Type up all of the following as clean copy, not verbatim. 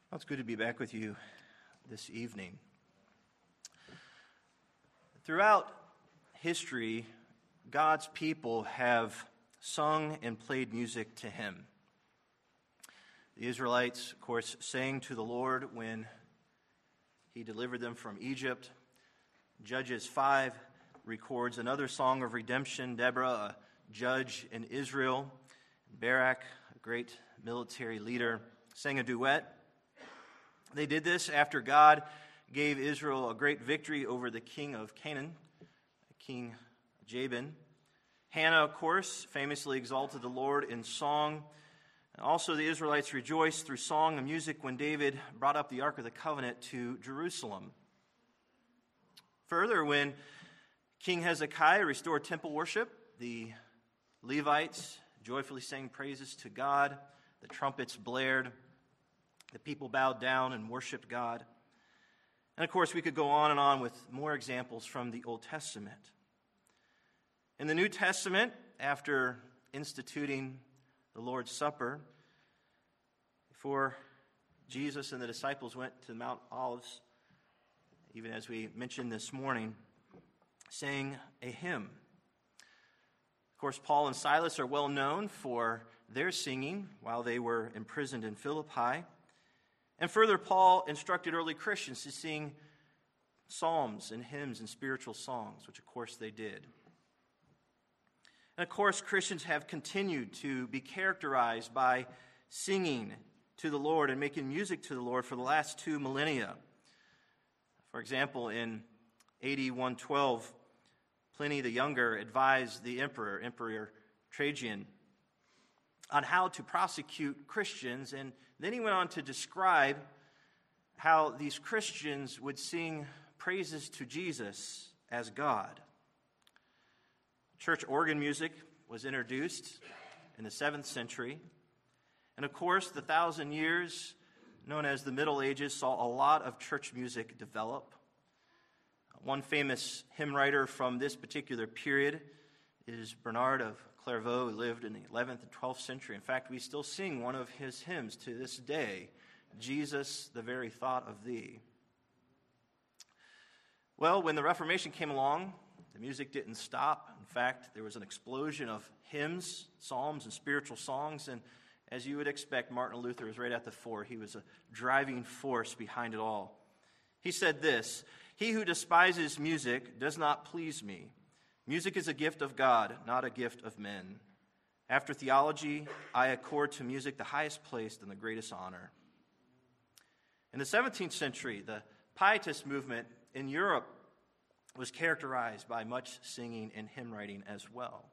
Well, it's good to be back with you this evening. Throughout history, God's people have sung and played music to Him. The Israelites, of course, sang to the Lord when He delivered them from Egypt. Judges 5 records another song of redemption. Deborah, a judge in Israel, Barak, a great military leader, sang a duet. They did this after God gave Israel a great victory over the king of Canaan, King Jabin. Hannah, of course, famously exalted the Lord in song. And also, the Israelites rejoiced through song and music when David brought up the Ark of the Covenant to Jerusalem. Further, when King Hezekiah restored temple worship, the Levites joyfully sang praises to God. The trumpets blared. The people bowed down and worshiped God. And of course, we could go on and on with more examples from the Old Testament. In the New Testament, after instituting the Lord's Supper, before Jesus and the disciples went to Mount Olives, even as we mentioned this morning, sang a hymn. Of course, Paul and Silas are well known for their singing while they were imprisoned in Philippi. And further, Paul instructed early Christians to sing psalms and hymns and spiritual songs, which of course they did. And of course, Christians have continued to be characterized by singing to the Lord and making music to the Lord for the last 2 millennia. For example, in AD 112, Pliny the Younger advised the Emperor Trajan, on how to prosecute Christians, and then he went on to describe how these Christians would sing praises to Jesus as God. Church organ music was introduced in the 7th century, and of course, the 1,000 years known as the Middle Ages saw a lot of church music develop. One famous hymn writer from this particular period is Bernard of Clairvaux, who lived in the 11th and 12th century. In fact, we still sing one of his hymns to this day, Jesus, the very thought of thee. Well, when the Reformation came along, the music didn't stop. In fact, there was an explosion of hymns, psalms, and spiritual songs. And as you would expect, Martin Luther was right at the fore. He was a driving force behind it all. He said this, "He who despises music does not please me. Music is a gift of God, not a gift of men. After theology, I accord to music the highest place and the greatest honor." In the 17th century, the Pietist movement in Europe was characterized by much singing and hymn writing as well.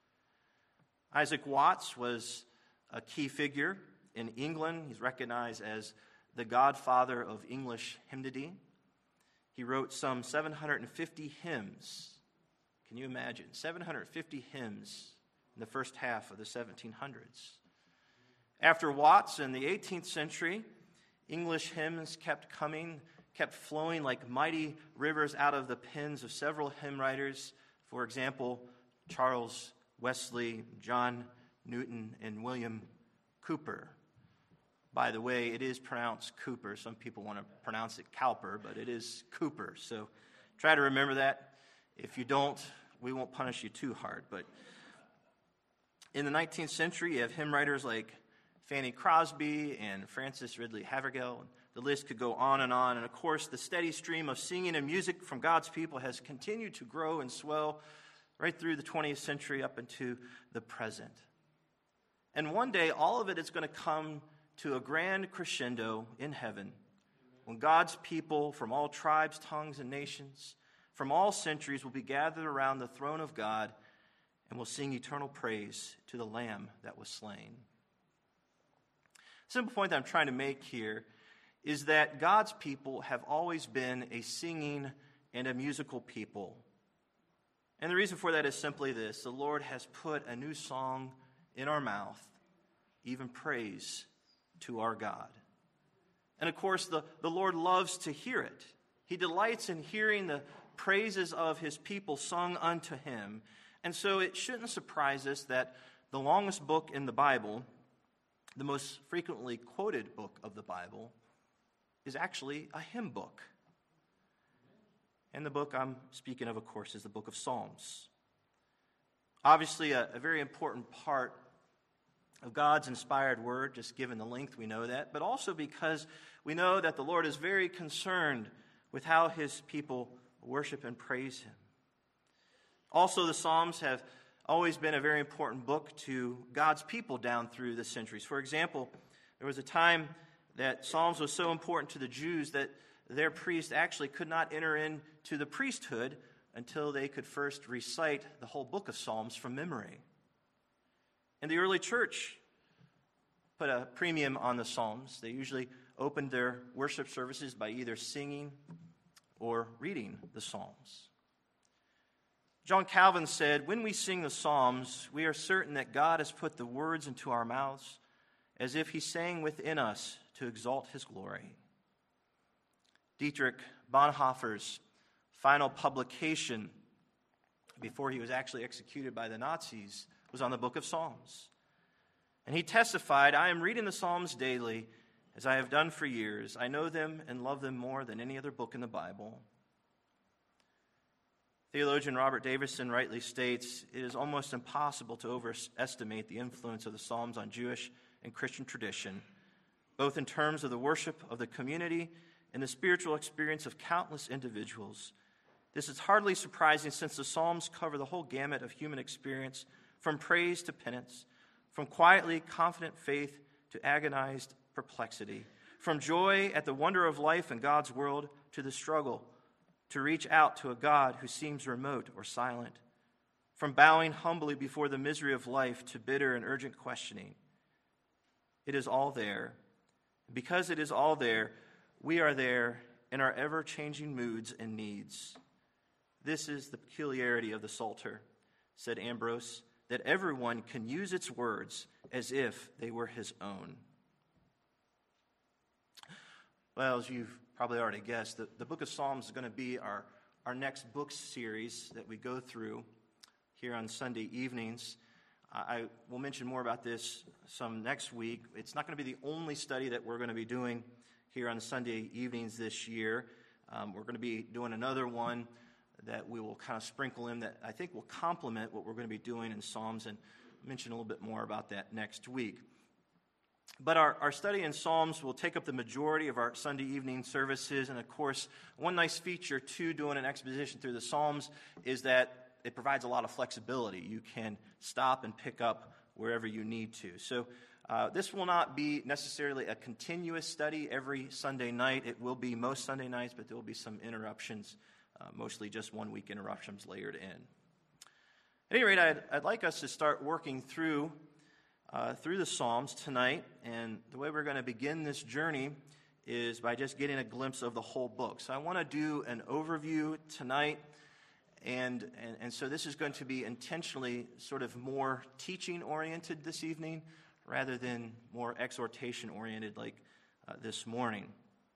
Isaac Watts was a key figure in England. He's recognized as the godfather of English hymnody. He wrote some 750 hymns. Can you imagine? 750 hymns in the first half of the 1700s. After Watts in the 18th century, English hymns kept coming, kept flowing like mighty rivers out of the pens of several hymn writers. For example, Charles Wesley, John Newton, and William Cowper. By the way, it is pronounced Cooper. Some people want to pronounce it Cowper, but it is Cooper. So try to remember that. If you don't, we won't punish you too hard. But in the 19th century, you have hymn writers like Fanny Crosby and Frances Ridley Havergal. The list could go on. And of course, the steady stream of singing and music from God's people has continued to grow and swell right through the 20th century up into the present. And one day, all of it is going to come to a grand crescendo in heaven when God's people from all tribes, tongues, and nations from all centuries will be gathered around the throne of God and will sing eternal praise to the Lamb that was slain. The simple point that I'm trying to make here is that God's people have always been a singing and a musical people. And the reason for that is simply this: the Lord has put a new song in our mouth, even praise to our God. And of course, the Lord loves to hear it. He delights in hearing the praises of his people sung unto him. And so it shouldn't surprise us that the longest book in the Bible, the most frequently quoted book of the Bible, is actually a hymn book. And the book I'm speaking of course, is the book of Psalms. Obviously, a very important part of God's inspired word, just given the length we know that, but also because we know that the Lord is very concerned with how his people worship and praise him. Also, the Psalms have always been a very important book to God's people down through the centuries. For example, there was a time that Psalms was so important to the Jews that their priest actually could not enter into the priesthood until they could first recite the whole book of Psalms from memory. And the early church put a premium on the Psalms. They usually opened their worship services by either singing or reading the Psalms. John Calvin said, "When we sing the Psalms, we are certain that God has put the words into our mouths as if he sang within us to exalt his glory." Dietrich Bonhoeffer's final publication before he was actually executed by the Nazis was on the book of Psalms. And he testified, "I am reading the Psalms daily, as I have done for years. I know them and love them more than any other book in the Bible." Theologian Robert Davison rightly states, "It is almost impossible to overestimate the influence of the Psalms on Jewish and Christian tradition, both in terms of the worship of the community and the spiritual experience of countless individuals. This is hardly surprising, since the Psalms cover the whole gamut of human experience, from praise to penance, from quietly confident faith to agonized perplexity, from joy at the wonder of life and God's world to the struggle to reach out to a God who seems remote or silent, from bowing humbly before the misery of life to bitter and urgent questioning. It is all there. Because it is all there, we are there in our ever-changing moods and needs. This is the peculiarity of the Psalter," said Ambrose, "that everyone can use its words as if they were his own." Well, as you've probably already guessed, the book of Psalms is going to be our next book series that we go through here on Sunday evenings. I will mention more about this some next week. It's not going to be the only study that we're going to be doing here on Sunday evenings this year. We're going to be doing another one that we will kind of sprinkle in that I think will complement what we're going to be doing in Psalms, and mention a little bit more about that next week. But our study in Psalms will take up the majority of our Sunday evening services. And of course, one nice feature to doing an exposition through the Psalms is that it provides a lot of flexibility. You can stop and pick up wherever you need to. So this will not be necessarily a continuous study every Sunday night. It will be most Sunday nights, but there will be some interruptions, mostly just 1 week interruptions layered in. At any rate, I'd like us to start working through the Psalms tonight. And the way we're going to begin this journey is by just getting a glimpse of the whole book. So I want to do an overview tonight. And so this is going to be intentionally sort of more teaching-oriented this evening rather than more exhortation-oriented like this morning.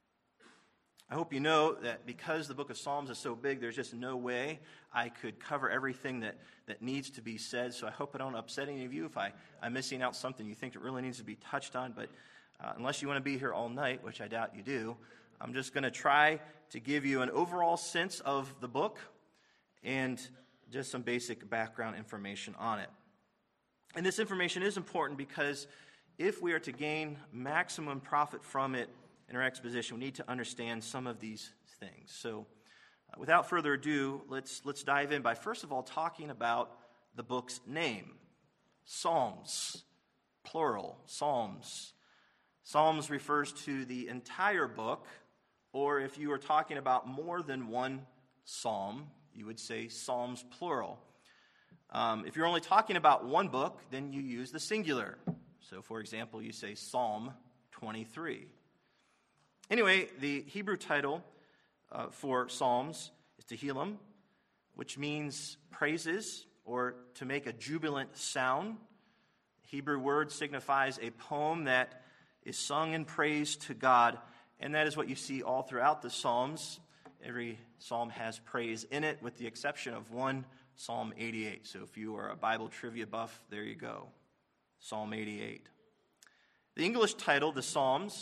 I hope you know that because the book of Psalms is so big, there's just no way I could cover everything that needs to be said. So I hope I don't upset any of you if I'm missing out something you think that really needs to be touched on. But unless you want to be here all night, which I doubt you do, I'm just going to try to give you an overall sense of the book and just some basic background information on it. And this information is important because if we are to gain maximum profit from it in our exposition, we need to understand some of these things. So without further ado, let's dive in by first of all talking about the book's name. Psalms, plural, Psalms. Psalms refers to the entire book, or if you are talking about more than one psalm, you would say Psalms, plural. If you're only talking about one book, then you use the singular. So, for example, you say Psalm 23. Anyway, the Hebrew title for Psalms is Tehillim, which means praises or to make a jubilant sound. The Hebrew word signifies a poem that is sung in praise to God, and that is what you see all throughout the Psalms. Every psalm has praise in it, with the exception of one, Psalm 88. So if you are a Bible trivia buff, there you go. Psalm 88. The English title, the Psalms,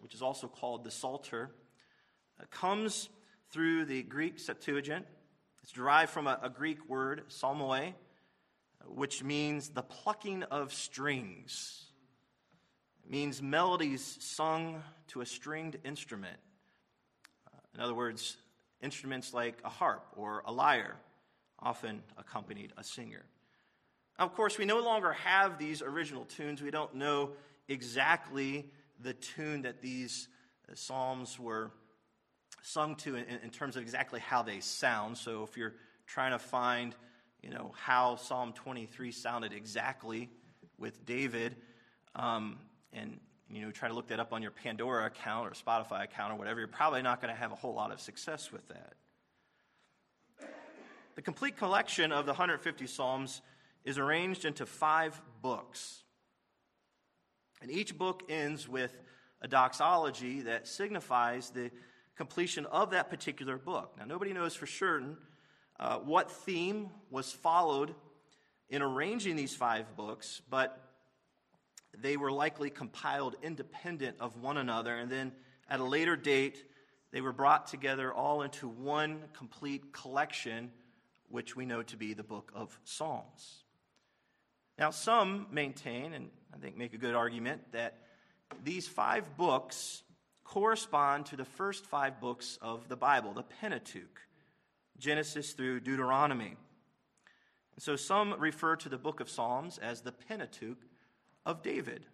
which is also called the Psalter, comes through the Greek Septuagint. It's derived from a Greek word, psalmoi, which means the plucking of strings. It means melodies sung to a stringed instrument. In other words, instruments like a harp or a lyre often accompanied a singer. Now, of course, we no longer have these original tunes. We don't know exactly the tune that these psalms were sung to in terms of exactly how they sound. So if you're trying to find, how Psalm 23 sounded exactly with David, and try to look that up on your Pandora account or Spotify account or whatever, you're probably not going to have a whole lot of success with that. The complete collection of the 150 Psalms is arranged into 5 books. And each book ends with a doxology that signifies the completion of that particular book. Now, nobody knows for certain what theme was followed in arranging these 5 books, but they were likely compiled independent of one another, and then at a later date, they were brought together all into one complete collection, which we know to be the book of Psalms. Now, some maintain, and I think make a good argument, that these 5 books correspond to the first 5 books of the Bible, the Pentateuch, Genesis through Deuteronomy. And so some refer to the book of Psalms as the Pentateuch of David.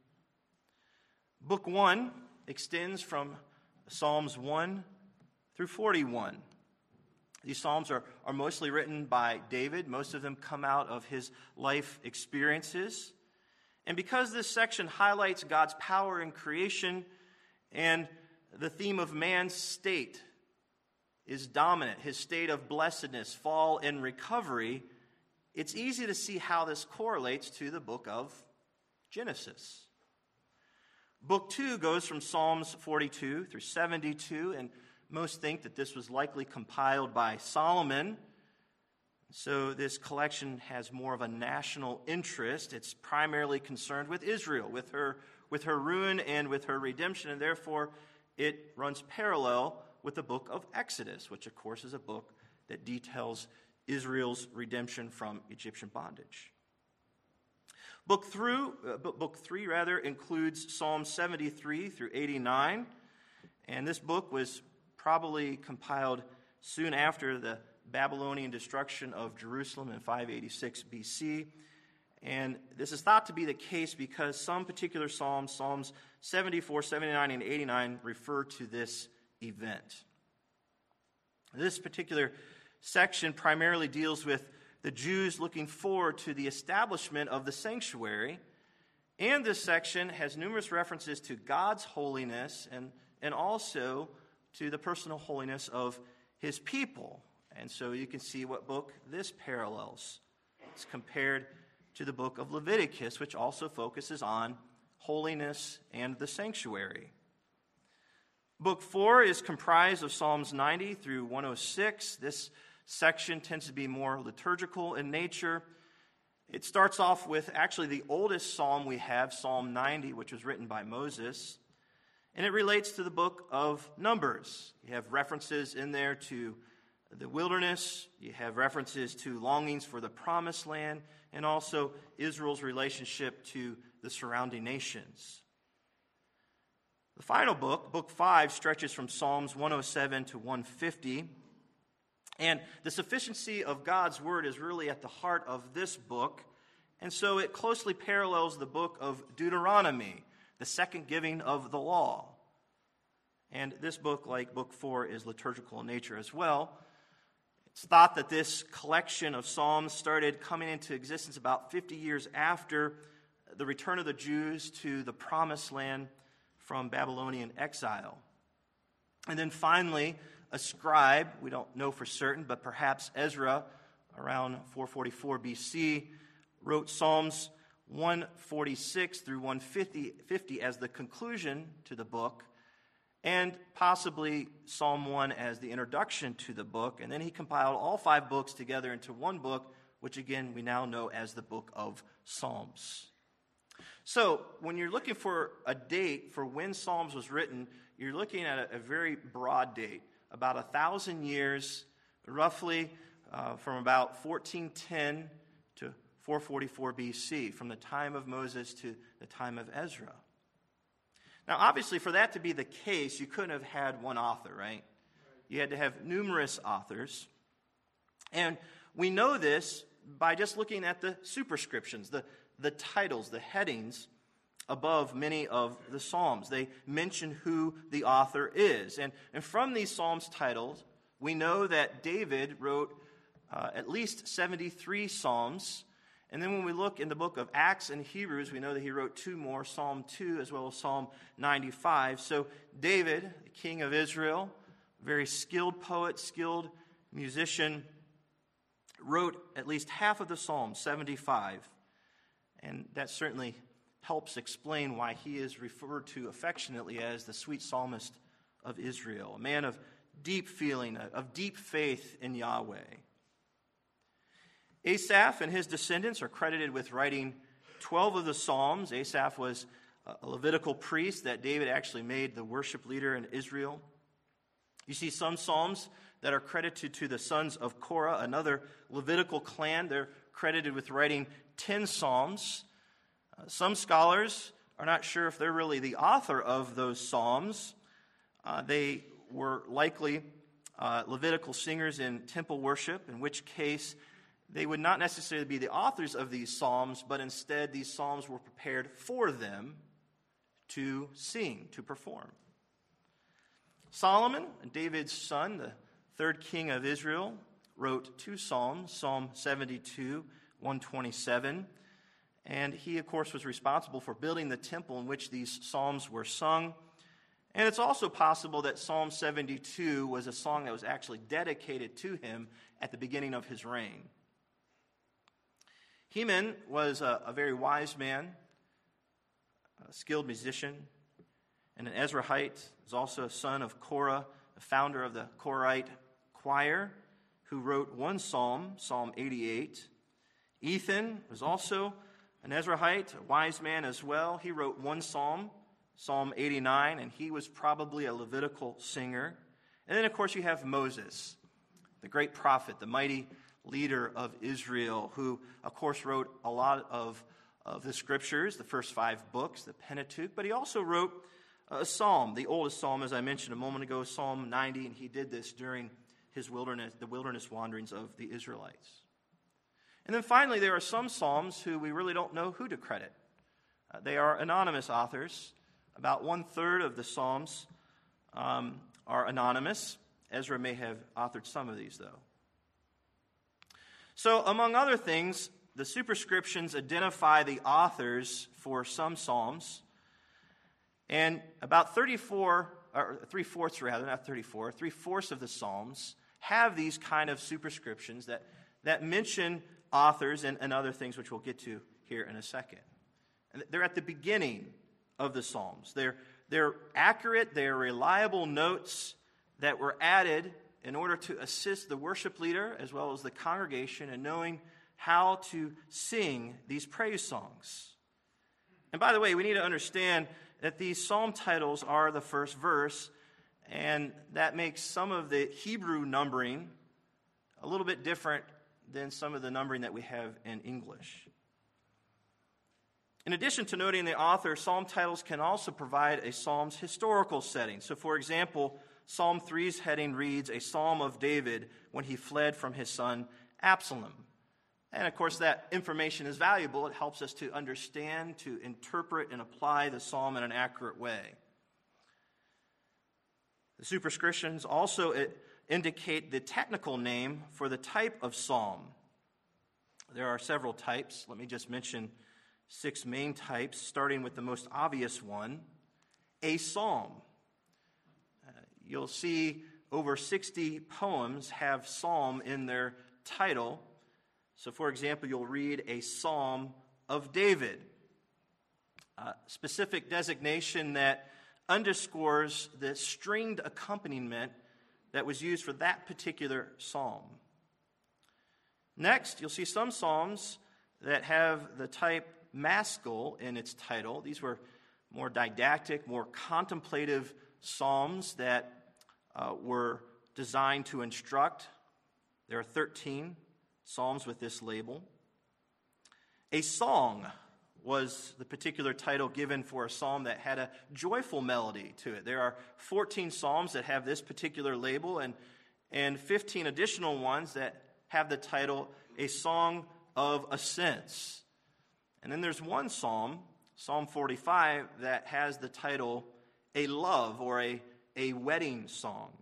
Book 1 extends from Psalms 1 through 41. These psalms are mostly written by David. Most of them come out of his life experiences. And because this section highlights God's power in creation and the theme of man's state is dominant, his state of blessedness, fall, and recovery, it's easy to see how this correlates to the book of Genesis. Book 2 goes from Psalms 42 through 72, and most think that this was likely compiled by Solomon. So this collection has more of a national interest. It's primarily concerned with Israel, with her ruin and with her redemption, and therefore it runs parallel with the book of Exodus, which of course is a book that details Israel's redemption from Egyptian bondage. Book 3 includes Psalm 73 through 89, and this book was probably compiled soon after the Babylonian destruction of Jerusalem in 586 BC. And this is thought to be the case because some particular Psalms 74, 79, and 89, refer to this event. This particular section primarily deals with the Jews looking forward to the establishment of the sanctuary. And this section has numerous references to God's holiness and also to the personal holiness of his people. And so you can see what book this parallels. It's compared to the book of Leviticus, which also focuses on holiness and the sanctuary. Book 4 is comprised of Psalms 90 through 106. This section tends to be more liturgical in nature. It starts off with actually the oldest psalm we have, Psalm 90, which was written by Moses. And it relates to the book of Numbers. You have references in there to the wilderness. You have references to longings for the promised land, and also Israel's relationship to the surrounding nations. The final book, Book 5, stretches from Psalms 107 to 150. And the sufficiency of God's word is really at the heart of this book. And so it closely parallels the book of Deuteronomy, the second giving of the law. And this book, like Book 4, is liturgical in nature as well. It's thought that this collection of Psalms started coming into existence about 50 years after the return of the Jews to the promised land from Babylonian exile. And then finally, a scribe, we don't know for certain, but perhaps Ezra, around 444 BC, wrote Psalms 146 through 150 as the conclusion to the book, and possibly Psalm 1 as the introduction to the book. And then he compiled all 5 books together into one book, which again we now know as the book of Psalms. So when you're looking for a date for when Psalms was written, you're looking at a very broad date, about 1,000 years, roughly from about 1410 to 444 BC, from the time of Moses to the time of Ezra. Now, obviously, for that to be the case, you couldn't have had one author, right? You had to have numerous authors. And we know this by just looking at the superscriptions, the titles, the headings above many of the Psalms. They mention who the author is. And from these Psalms titles, we know that David wrote at least 73 Psalms. And then when we look in the book of Acts and Hebrews, we know that he wrote 2 more, Psalm 2 as well as Psalm 95. So David, the king of Israel, very skilled poet, skilled musician, wrote at least half of the Psalms, 75. And that certainly helps explain why he is referred to affectionately as the sweet psalmist of Israel, a man of deep feeling, of deep faith in Yahweh. Asaph and his descendants are credited with writing 12 of the Psalms. Asaph was a Levitical priest that David actually made the worship leader in Israel. You see some Psalms that are credited to the sons of Korah, another Levitical clan. They're credited with writing 10 Psalms. Some scholars are not sure if they're really the author of those Psalms. They were likely Levitical singers in temple worship, in which case they would not necessarily be the authors of these Psalms, but instead these Psalms were prepared for them to sing, to perform. Solomon, David's son, the third king of Israel, wrote 2 Psalms, Psalm 72, 127. And he, of course, was responsible for building the temple in which these psalms were sung. And it's also possible that Psalm 72 was a song that was actually dedicated to him at the beginning of his reign. Heman was a very wise man, a skilled musician, and an Ezrahite. He was also a son of Korah, the founder of the Korahite choir, who wrote 1 psalm, Psalm 88. Ethan was also an Ezrahite, a wise man as well. He wrote 1 psalm, Psalm 89, and he was probably a Levitical singer. And then, of course, you have Moses, the great prophet, the mighty leader of Israel, who, of course, wrote a lot of the scriptures, the first 5 books, the Pentateuch, but he also wrote a psalm, the oldest psalm, as I mentioned a moment ago, Psalm 90, and he did this during the wilderness wanderings of the Israelites. And then finally, there are some psalms who we really don't know who to credit. They are anonymous authors. About 1/3 of the psalms are anonymous. Ezra may have authored some of these, though. So, among other things, the superscriptions identify the authors for some psalms. And about 3/4 of the psalms have these kind of superscriptions that mention authors and other things, which we'll get to here in a second. And they're at the beginning of the psalms. They're accurate, they're reliable notes that were added in order to assist the worship leader as well as the congregation in knowing how to sing these praise songs. And by the way, we need to understand that these psalm titles are the first verse, and that makes some of the Hebrew numbering a little bit different than some of the numbering that we have in English. In addition to noting the author, psalm titles can also provide a psalm's historical setting. So, for example, Psalm 3's heading reads, "A Psalm of David when he fled from his son Absalom." And, of course, that information is valuable. It helps us to understand, to interpret, and apply the psalm in an accurate way. The superscriptions also indicate the technical name for the type of psalm. There are several types. Let me just mention 6 main types, starting with the most obvious one, a psalm. You'll see over 60 poems have psalm in their title. So, for example, you'll read a Psalm of David, a specific designation that underscores the stringed accompaniment that was used for that particular psalm. Next, you'll see some psalms that have the type Maskil in its title. These were more didactic, more contemplative psalms that were designed to instruct. There are 13 psalms with this label. A song was the particular title given for a psalm that had a joyful melody to it. There are 14 psalms that have this particular label and 15 additional ones that have the title A Song of Ascents. And then there's one psalm, Psalm 45, that has the title A Love or a Wedding Song.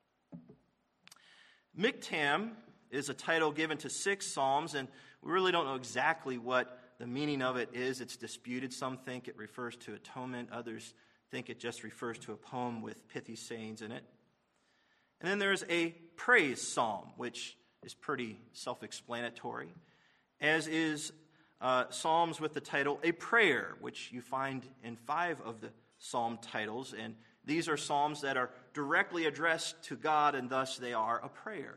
Miktam is a title given to 6 psalms, and we really don't know exactly what the meaning of it is. It's disputed. Some think it refers to atonement. Others think it just refers to a poem with pithy sayings in it. And then there's a praise psalm, which is pretty self-explanatory, as is psalms with the title A Prayer, which you find in 5 of the psalm titles. And these are psalms that are directly addressed to God, and thus they are a prayer.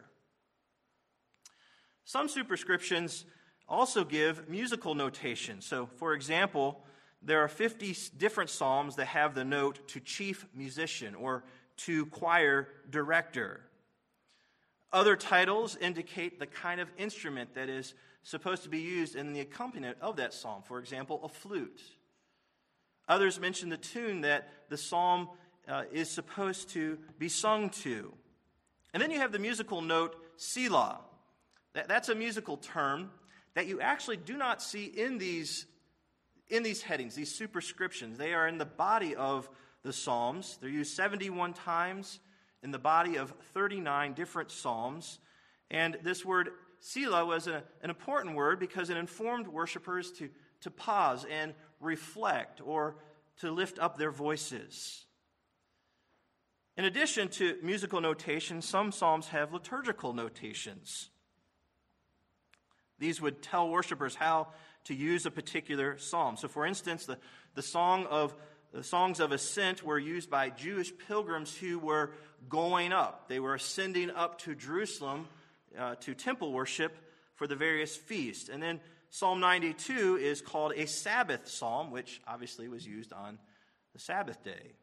Some superscriptions also give musical notation. So, for example, there are 50 different psalms that have the note to chief musician or to choir director. Other titles indicate the kind of instrument that is supposed to be used in the accompaniment of that psalm. For example, a flute. Others mention the tune that the psalm is supposed to be sung to. And then you have the musical note Selah. That's a musical term that you actually do not see in these headings, these superscriptions. They are in the body of the Psalms. They're used 71 times in the body of 39 different Psalms. And this word Selah was an important word because it informed worshipers to pause and reflect or to lift up their voices. In addition to musical notation, some Psalms have liturgical notations. These would tell worshipers how to use a particular psalm. So, for instance, the songs of ascent were used by Jewish pilgrims who were going up. They were ascending up to Jerusalem to temple worship for the various feasts. And then Psalm 92 is called a Sabbath psalm, which obviously was used on the Sabbath day.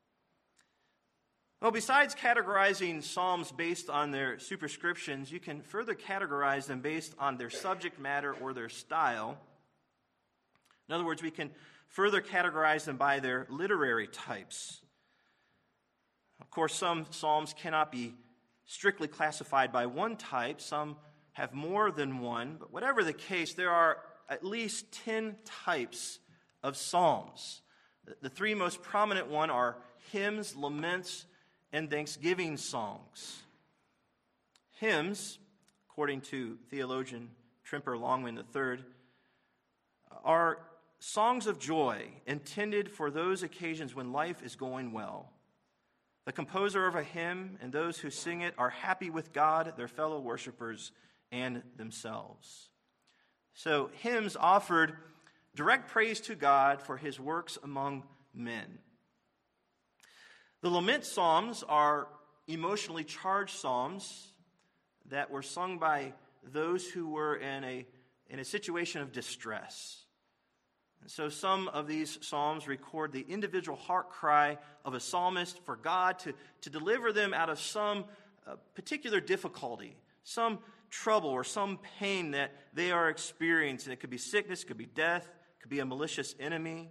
Well, besides categorizing psalms based on their superscriptions, you can further categorize them based on their subject matter or their style. In other words, we can further categorize them by their literary types. Of course, some psalms cannot be strictly classified by one type. Some have more than one. But whatever the case, there are at least 10 types of psalms. The 3 most prominent ones are hymns, laments, and thanksgiving songs. Hymns, according to theologian Tremper Longman III, are songs of joy intended for those occasions when life is going well. The composer of a hymn and those who sing it are happy with God, their fellow worshipers, and themselves. So, hymns offered direct praise to God for his works among men. The lament psalms are emotionally charged psalms that were sung by those who were in a situation of distress. And so some of these psalms record the individual heart cry of a psalmist for God to deliver them out of some particular difficulty, some trouble or some pain that they are experiencing. It could be sickness, it could be death, it could be a malicious enemy.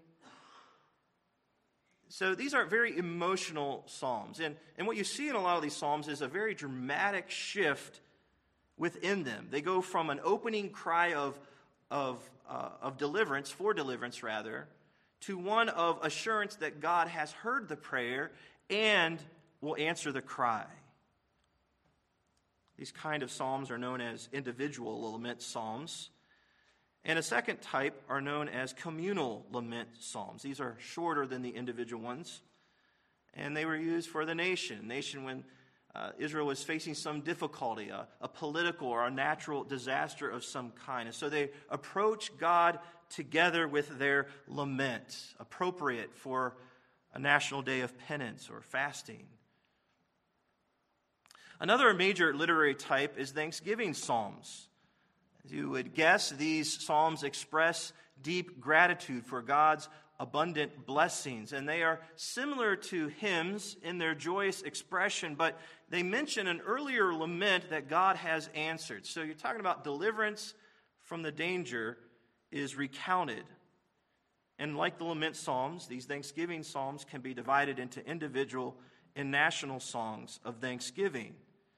So these are very emotional psalms. And what you see in a lot of these psalms is a very dramatic shift within them. They go from an opening cry of deliverance, for deliverance rather, to one of assurance that God has heard the prayer and will answer the cry. These kind of psalms are known as individual lament psalms. And a second type are known as communal lament psalms. These are shorter than the individual ones. And they were used for the nation when Israel was facing some difficulty, a political or a natural disaster of some kind. And so they approach God together with their lament, appropriate for a national day of penance or fasting. Another major literary type is thanksgiving psalms. As you would guess, these psalms express deep gratitude for God's abundant blessings. And they are similar to hymns in their joyous expression, but they mention an earlier lament that God has answered. So you're talking about deliverance from the danger is recounted. And like the lament psalms, these thanksgiving psalms can be divided into individual and national songs of thanksgiving.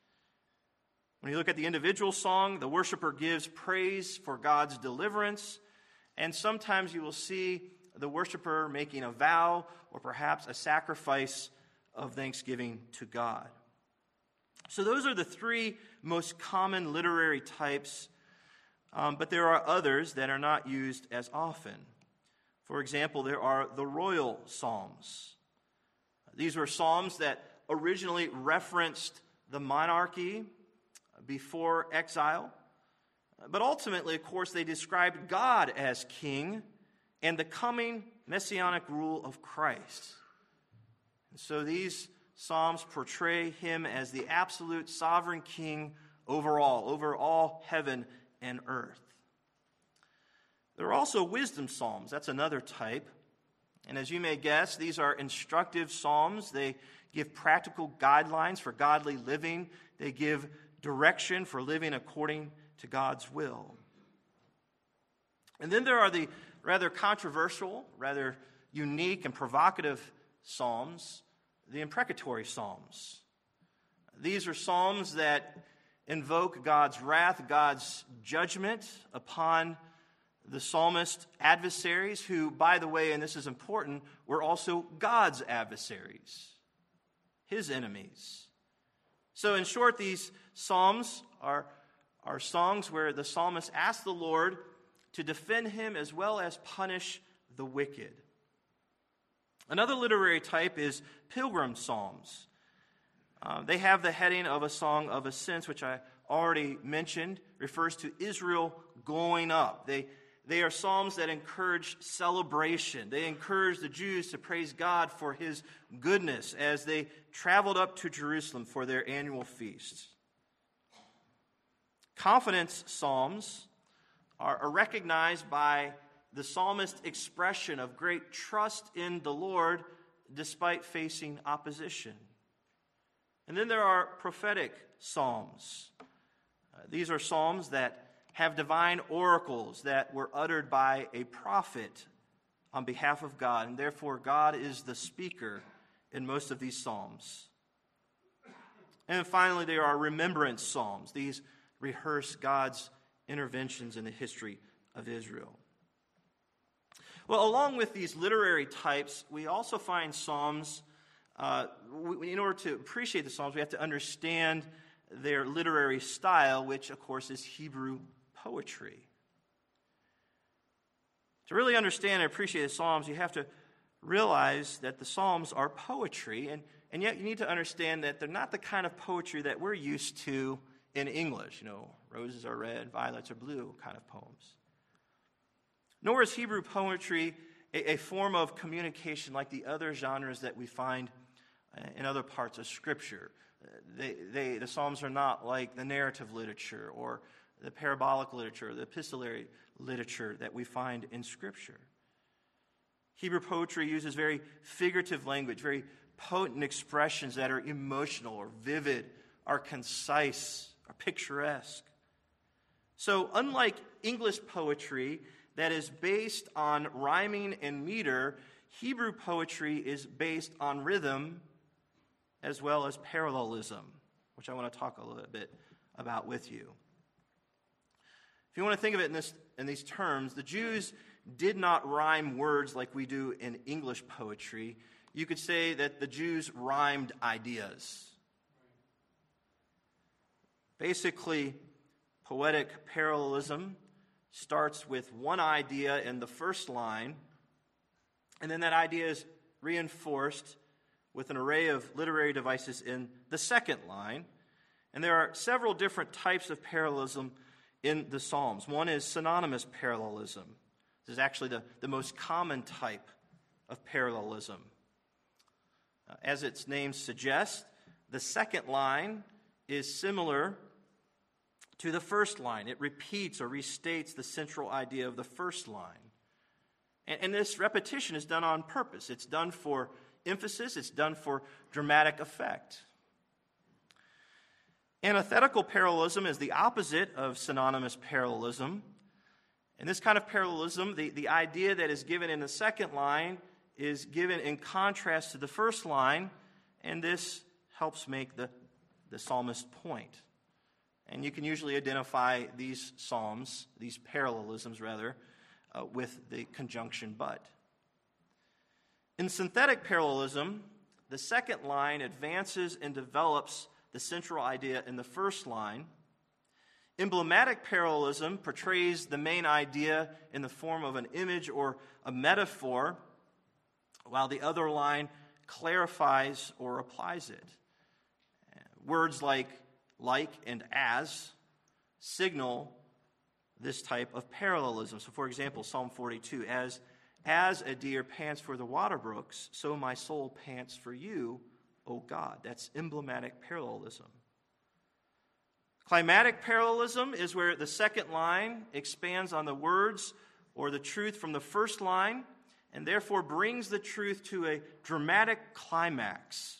When you look at the individual song, the worshiper gives praise for God's deliverance, and sometimes you will see the worshiper making a vow or perhaps a sacrifice of thanksgiving to God. So those are the three most common literary types, but there are others that are not used as often. For example, there are the royal psalms. These were psalms that originally referenced the monarchy before exile, but ultimately, of course, they described God as king and the coming messianic rule of Christ. And so these psalms portray him as the absolute sovereign king over all heaven and earth. There are also wisdom psalms. That's another type. And as you may guess, these are instructive psalms. They give practical guidelines for godly living. They give direction for living according to God's will. And then there are the rather controversial, rather unique and provocative psalms, the imprecatory psalms. These are psalms that invoke God's wrath, God's judgment upon the psalmist's adversaries, who, by the way, and this is important, were also God's adversaries, his enemies. So in short, these psalms are songs where the psalmist asks the Lord to defend him as well as punish the wicked. Another literary type is pilgrim psalms. They have the heading of a song of ascents, which I already mentioned, refers to Israel going up. They are psalms that encourage celebration. They encourage the Jews to praise God for his goodness as they traveled up to Jerusalem for their annual feast. Confidence psalms are recognized by the psalmist's expression of great trust in the Lord despite facing opposition. And then there are prophetic psalms. These are psalms that have divine oracles that were uttered by a prophet on behalf of God, and therefore God is the speaker in most of these psalms. And then finally, there are remembrance psalms. These rehearse God's interventions in the history of Israel. Well, along with these literary types, we also find psalms. In order to appreciate the psalms, we have to understand their literary style, which, of course, is Hebrew poetry. To really understand and appreciate the Psalms, you have to realize that the Psalms are poetry, and yet you need to understand that they're not the kind of poetry that we're used to in English. Roses are red, violets are blue kind of poems. Nor is Hebrew poetry a form of communication like the other genres that we find in other parts of Scripture. The Psalms are not like the narrative literature or the parabolic literature, the epistolary literature that we find in Scripture. Hebrew poetry uses very figurative language, very potent expressions that are emotional or vivid, are concise, are picturesque. So unlike English poetry that is based on rhyming and meter, Hebrew poetry is based on rhythm as well as parallelism, which I want to talk a little bit about with you. If you want to think of it in these terms, the Jews did not rhyme words like we do in English poetry. You could say that the Jews rhymed ideas. Basically, poetic parallelism starts with one idea in the first line, and then that idea is reinforced with an array of literary devices in the second line. And there are several different types of parallelism in the Psalms. One is synonymous parallelism. This is actually the most common type of parallelism. As its name suggests, the second line is similar to the first line. It repeats or restates the central idea of the first line. And this repetition is done on purpose. It's done for emphasis. It's done for dramatic effect. Antithetical parallelism is the opposite of synonymous parallelism. And this kind of parallelism, the idea that is given in the second line is given in contrast to the first line, and this helps make the psalmist's point. And you can usually identify these psalms, these parallelisms rather, with the conjunction but. In synthetic parallelism, the second line advances and develops the central idea in the first line. Emblematic parallelism portrays the main idea in the form of an image or a metaphor, while the other line clarifies or applies it. Words like and as signal this type of parallelism. So, for example, Psalm 42, as a deer pants for the water brooks, so my soul pants for you, O God. That's emblematic parallelism. Climatic parallelism is where the second line expands on the words or the truth from the first line, and therefore brings the truth to a dramatic climax.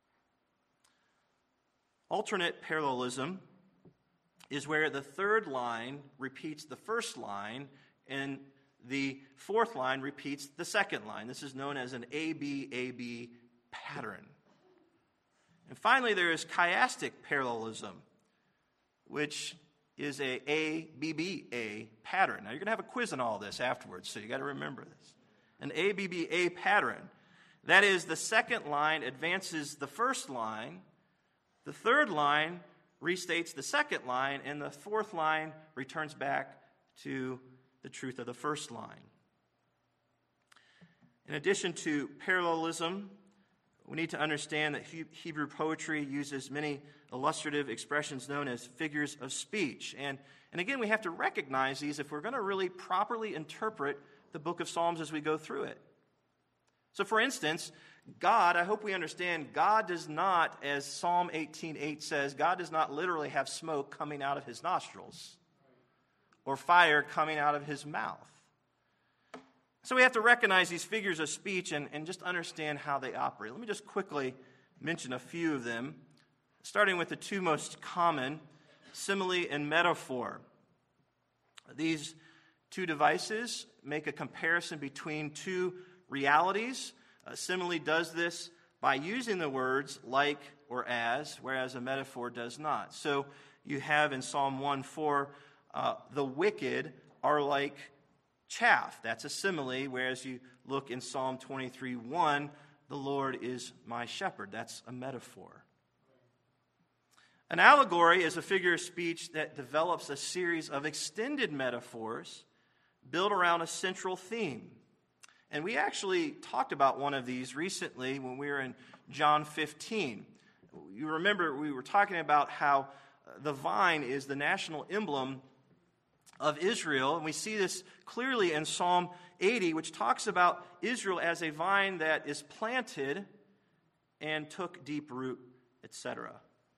Alternate parallelism is where the third line repeats the first line and the fourth line repeats the second line. This is known as an AB-AB pattern. And finally, there is chiastic parallelism, which is a ABBA pattern. Now, you're going to have a quiz on all this afterwards, so you got to remember this. An ABBA pattern. That is, the second line advances the first line, the third line restates the second line, and the fourth line returns back to the truth of the first line. In addition to parallelism, we need to understand that Hebrew poetry uses many illustrative expressions known as figures of speech. And again, we have to recognize these if we're going to really properly interpret the book of Psalms as we go through it. So, for instance, God, I hope we understand, God does not, as Psalm 18:8 says, God does not literally have smoke coming out of his nostrils or fire coming out of his mouth. So we have to recognize these figures of speech and just understand how they operate. Let me just quickly mention a few of them, starting with the two most common, simile and metaphor. These two devices make a comparison between two realities. Simile does this by using the words like or as, whereas a metaphor does not. So you have in Psalm 1:4, the wicked are like chaff. That's a simile, whereas you look in Psalm 23:1, the Lord is my shepherd. That's a metaphor. An allegory is a figure of speech that develops a series of extended metaphors built around a central theme. And we actually talked about one of these recently when we were in John 15. You remember we were talking about how the vine is the national emblem of Israel, and we see this clearly in Psalm 80, which talks about Israel as a vine that is planted and took deep root, etc.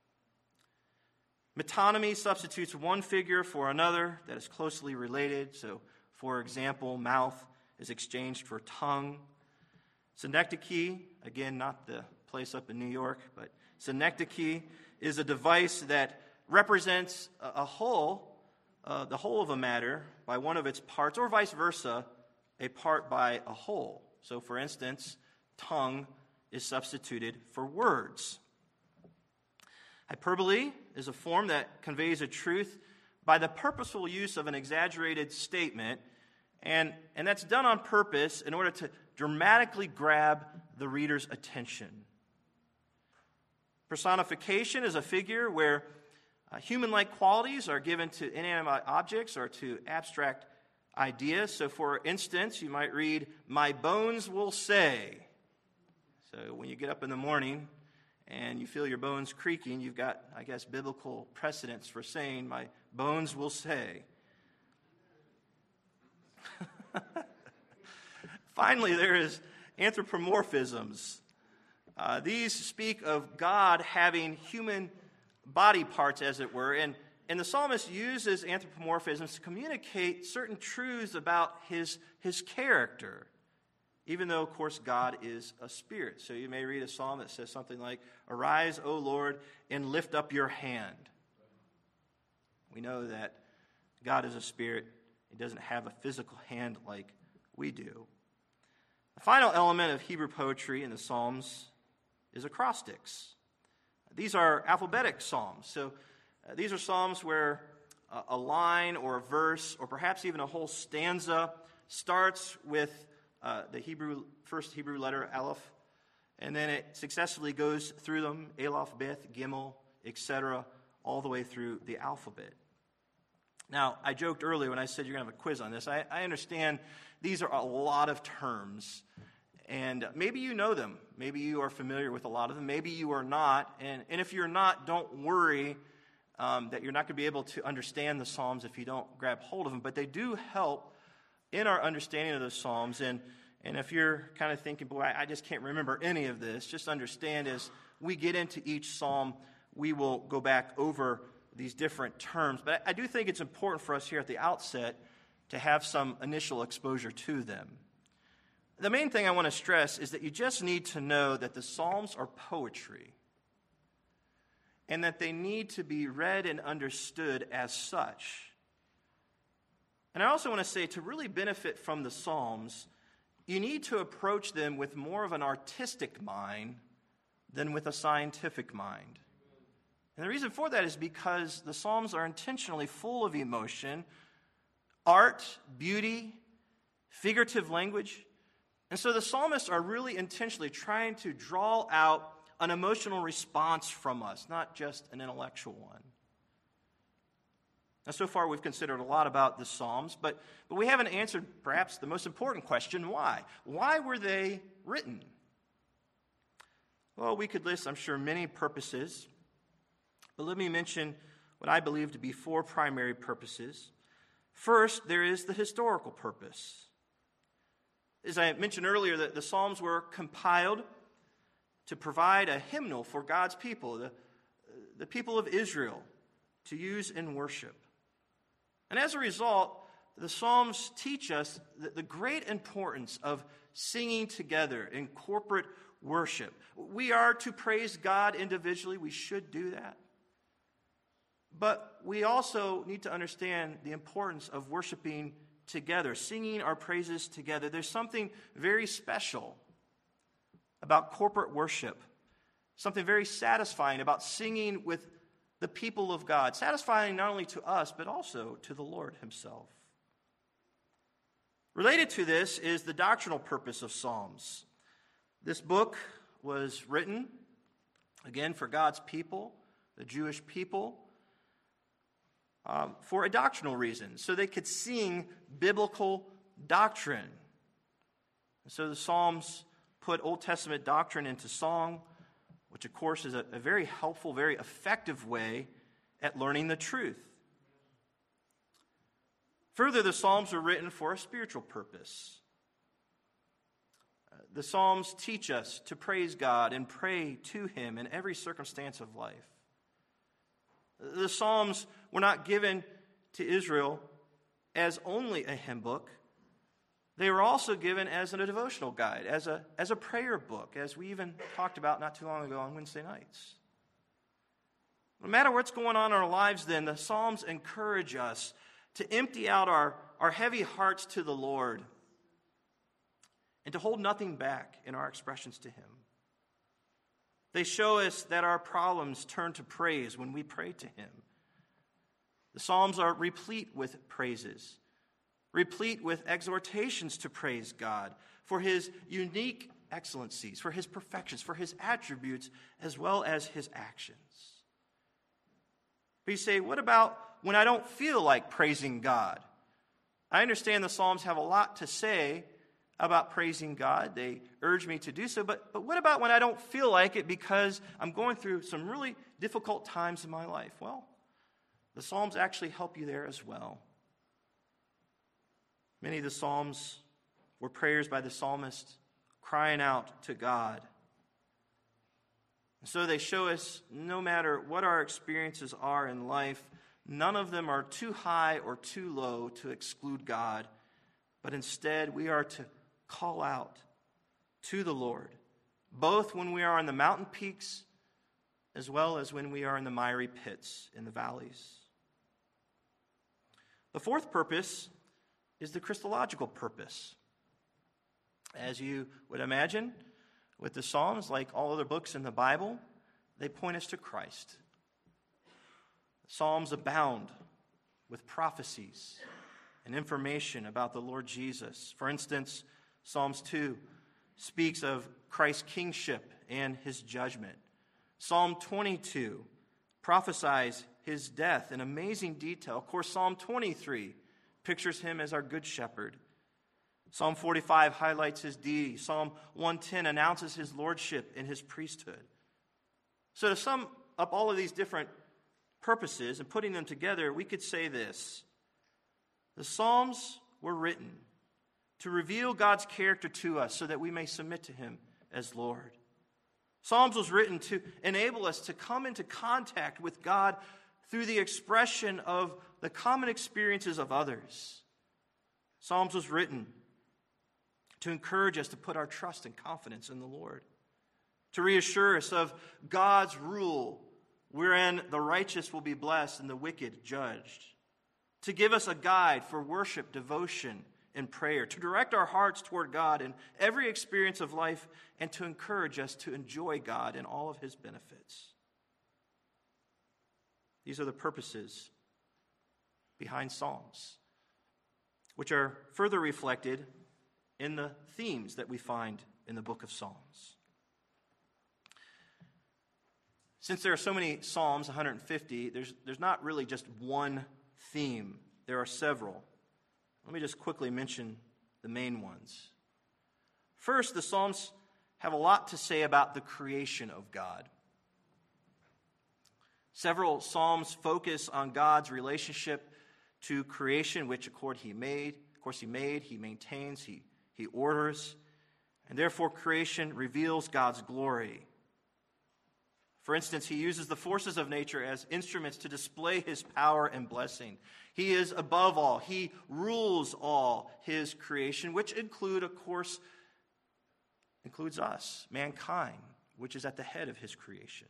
Metonymy substitutes one figure for another that is closely related. So, for example, mouth is exchanged for tongue. Synecdoche, again, not the place up in New York, but synecdoche is a device that represents a whole, the whole of a matter by one of its parts, or vice versa, a part by a whole. So, for instance, tongue is substituted for words. Hyperbole is a form that conveys a truth by the purposeful use of an exaggerated statement, and that's done on purpose in order to dramatically grab the reader's attention. Personification is a figure where human-like qualities are given to inanimate objects or to abstract ideas. So, for instance, you might read, "My bones will say." So when you get up in the morning and you feel your bones creaking, you've got, I guess, biblical precedents for saying, "My bones will say." Finally, there is anthropomorphisms. These speak of God having human body parts, as it were, and And the psalmist uses anthropomorphisms to communicate certain truths about his character, even though, of course, God is a spirit. So you may read a psalm that says something like, "Arise, O Lord, and lift up your hand." We know that God is a spirit. He doesn't have a physical hand like we do. The final element of Hebrew poetry in the Psalms is acrostics. These are alphabetic psalms. So these are psalms where a line or a verse or perhaps even a whole stanza starts with the first Hebrew letter, Aleph, and then it successively goes through them, Aleph, Beth, Gimel, etc., all the way through the alphabet. Now, I joked earlier when I said you're going to have a quiz on this. I understand these are a lot of terms, and maybe you know them. Maybe you are familiar with a lot of them. Maybe you are not. And if you're not, don't worry that you're not going to be able to understand the Psalms if you don't grab hold of them. But they do help in our understanding of the Psalms. And if you're kind of thinking, boy, I just can't remember any of this, just understand as we get into each Psalm, we will go back over these different terms. But I do think it's important for us here at the outset to have some initial exposure to them. The main thing I want to stress is that you just need to know that the Psalms are poetry and that they need to be read and understood as such. And I also want to say, to really benefit from the Psalms, you need to approach them with more of an artistic mind than with a scientific mind. And the reason for that is because the Psalms are intentionally full of emotion, art, beauty, figurative language. And so the psalmists are really intentionally trying to draw out an emotional response from us, not just an intellectual one. Now, so far we've considered a lot about the Psalms, but we haven't answered perhaps the most important question, why? Why were they written? Well, we could list, I'm sure, many purposes, but let me mention what I believe to be 4 primary purposes. First, there is the historical purpose. As I mentioned earlier, the Psalms were compiled to provide a hymnal for God's people, the people of Israel, to use in worship. And as a result, the Psalms teach us the great importance of singing together in corporate worship. We are to praise God individually. We should do that. But we also need to understand the importance of worshiping together, singing our praises together. There's something very special about corporate worship, something very satisfying about singing with the people of God, satisfying not only to us, but also to the Lord himself. Related to this is the doctrinal purpose of Psalms. This book was written, again, for God's people, the Jewish people, for a doctrinal reason, so they could sing biblical doctrine. And so the Psalms put Old Testament doctrine into song, which of course is a very helpful, very effective way at learning the truth. Further, the Psalms are written for a spiritual purpose. The Psalms teach us to praise God and pray to him in every circumstance of life. The Psalms were not given to Israel as only a hymn book. They were also given as a devotional guide, as a prayer book, as we even talked about not too long ago on Wednesday nights. No matter what's going on in our lives then, the Psalms encourage us to empty out our heavy hearts to the Lord and to hold nothing back in our expressions to him. They show us that our problems turn to praise when we pray to him. The Psalms are replete with praises, replete with exhortations to praise God for his unique excellencies, for his perfections, for his attributes, as well as his actions. But you say, what about when I don't feel like praising God? I understand the Psalms have a lot to say about praising God. They urge me to do so. But what about when I don't feel like it because I'm going through some really difficult times in my life? Well, the Psalms actually help you there as well. Many of the Psalms were prayers by the psalmist crying out to God. And so they show us no matter what our experiences are in life, None of them are too high or too low to exclude God, but instead we are to call out to the Lord, both when we are on the mountain peaks as well as when we are in the miry pits in the valleys. The fourth purpose is the Christological purpose. As you would imagine, with the Psalms, like all other books in the Bible, they point us to Christ. The Psalms abound with prophecies and information about the Lord Jesus. For instance, Psalms 2 speaks of Christ's kingship and his judgment. Psalm 22 prophesies his death in amazing detail. Of course, Psalm 23 pictures him as our good shepherd. Psalm 45 highlights his deity. Psalm 110 announces his lordship and his priesthood. So to sum up all of these different purposes and putting them together, we could say this: the Psalms were written to reveal God's character to us so that we may submit to him as Lord. Psalms was written to enable us to come into contact with God through the expression of the common experiences of others. Psalms was written to encourage us to put our trust and confidence in the Lord, to reassure us of God's rule, wherein the righteous will be blessed and the wicked judged, to give us a guide for worship, devotion, and prayer, to direct our hearts toward God in every experience of life, and to encourage us to enjoy God in all of his benefits. These are the purposes behind Psalms, which are further reflected in the themes that we find in the book of Psalms. Since there are so many Psalms, 150, there's not really just one theme. There are several. Let me just quickly mention the main ones. First, the Psalms have a lot to say about the creation of God. Several Psalms focus on God's relationship to creation, which of course he made, he maintains, he orders, and therefore creation reveals God's glory. For instance, he uses the forces of nature as instruments to display his power and blessing. He is above all. He rules all his creation, which includes us, mankind, which is at the head of his creation.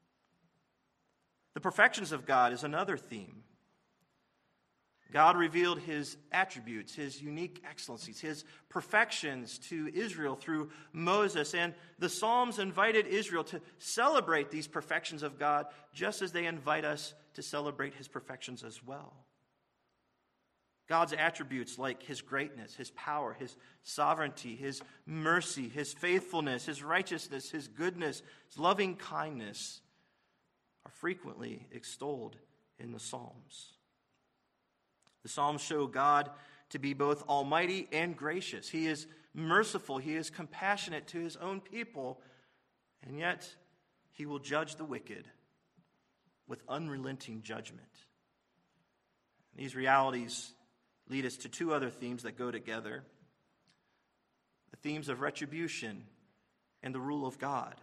The perfections of God is another theme. God revealed his attributes, his unique excellencies, his perfections to Israel through Moses. And the Psalms invited Israel to celebrate these perfections of God, just as they invite us to celebrate his perfections as well. God's attributes like his greatness, his power, his sovereignty, his mercy, his faithfulness, his righteousness, his goodness, his loving kindness are frequently extolled in the Psalms. The Psalms show God to be both almighty and gracious. He is merciful. He is compassionate to his own people. And yet, he will judge the wicked with unrelenting judgment. These realities lead us to two other themes that go together: the themes of retribution and the rule of God.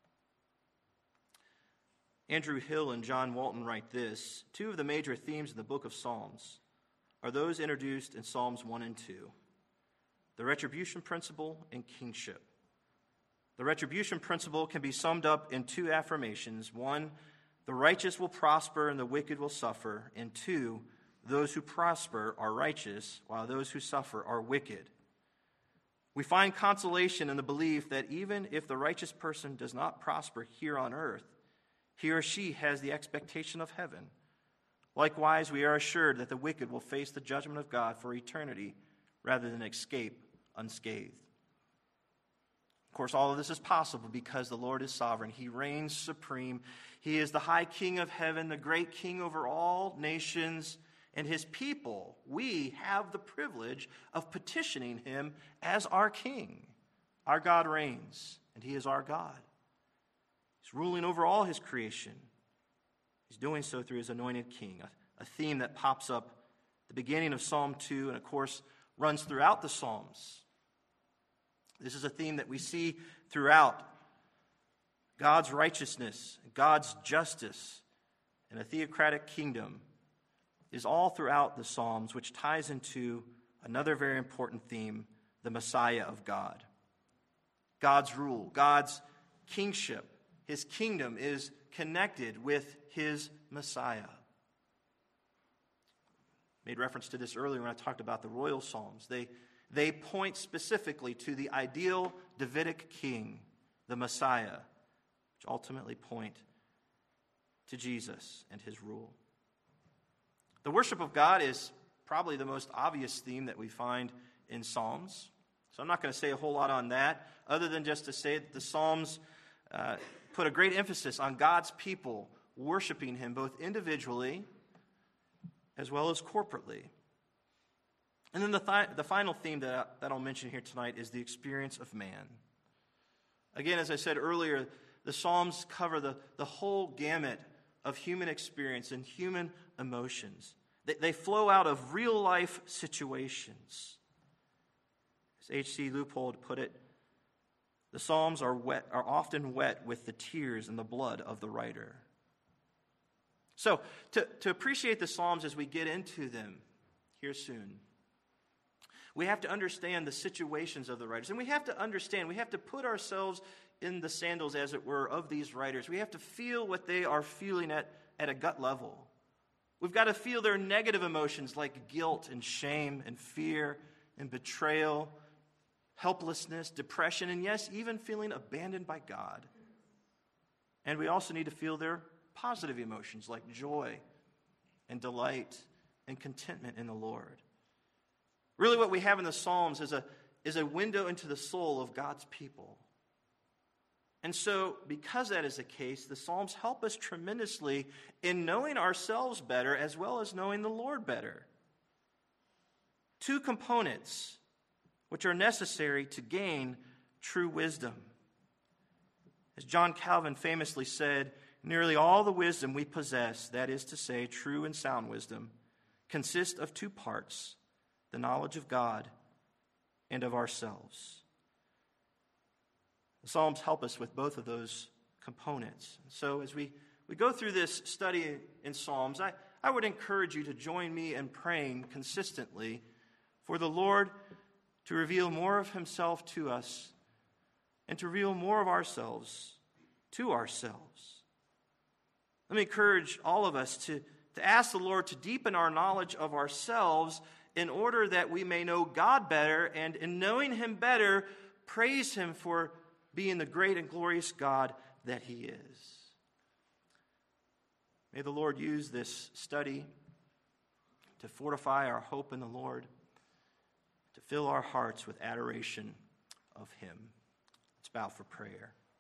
Andrew Hill and John Walton write this: two of the major themes in the book of Psalms are those introduced in Psalms 1 and 2, the retribution principle and kingship. The retribution principle can be summed up in two affirmations. One, the righteous will prosper and the wicked will suffer. And two, those who prosper are righteous, while those who suffer are wicked. We find consolation in the belief that even if the righteous person does not prosper here on earth, he or she has the expectation of heaven. Likewise, we are assured that the wicked will face the judgment of God for eternity rather than escape unscathed. Of course, all of this is possible because the Lord is sovereign. He reigns supreme. He is the high king of heaven, the great king over all nations and his people. We have the privilege of petitioning him as our king. Our God reigns, and he is our God. He's ruling over all his creation. He's doing so through his anointed king, a theme that pops up at the beginning of Psalm 2 and, of course, runs throughout the Psalms. This is a theme that we see throughout: God's righteousness, God's justice, and a theocratic kingdom is all throughout the Psalms, which ties into another very important theme, the Messiah of God. God's rule, God's kingship, his kingdom is connected with his Messiah. Made reference to this earlier when I talked about the royal Psalms. They point specifically to the ideal Davidic king, the Messiah, which ultimately point to Jesus and his rule. The worship of God is probably the most obvious theme that we find in Psalms. So I'm not going to say a whole lot on that, other than just to say that the Psalms put a great emphasis on God's people worshiping him both individually as well as corporately. And then the final theme that I'll mention here tonight is the experience of man. Again, as I said earlier, the Psalms cover the whole gamut of human experience and human emotions. They flow out of real-life situations. As H.C. Leupold put it, the Psalms are often wet with the tears and the blood of the writer. So, to appreciate the Psalms as we get into them here soon, we have to understand the situations of the writers. And we have to put ourselves in the sandals, as it were, of these writers. We have to feel what they are feeling at a gut level. We've got to feel their negative emotions like guilt and shame and fear and betrayal, helplessness, depression, and yes, even feeling abandoned by God. And we also need to feel their positive emotions like joy and delight and contentment in the Lord. Really, what we have in the Psalms is a window into the soul of God's people. And so, because that is the case, the Psalms help us tremendously in knowing ourselves better as well as knowing the Lord better. Two components which are necessary to gain true wisdom. As John Calvin famously said, nearly all the wisdom we possess, that is to say, true and sound wisdom, consists of two parts, the knowledge of God and of ourselves. The Psalms help us with both of those components. So as we go through this study in Psalms, I would encourage you to join me in praying consistently for the Lord to reveal more of himself to us and to reveal more of ourselves to ourselves. Let me encourage all of us to ask the Lord to deepen our knowledge of ourselves in order that we may know God better, and in knowing him better, praise him for being the great and glorious God that he is. May the Lord use this study to fortify our hope in the Lord, to fill our hearts with adoration of him. Let's bow for prayer.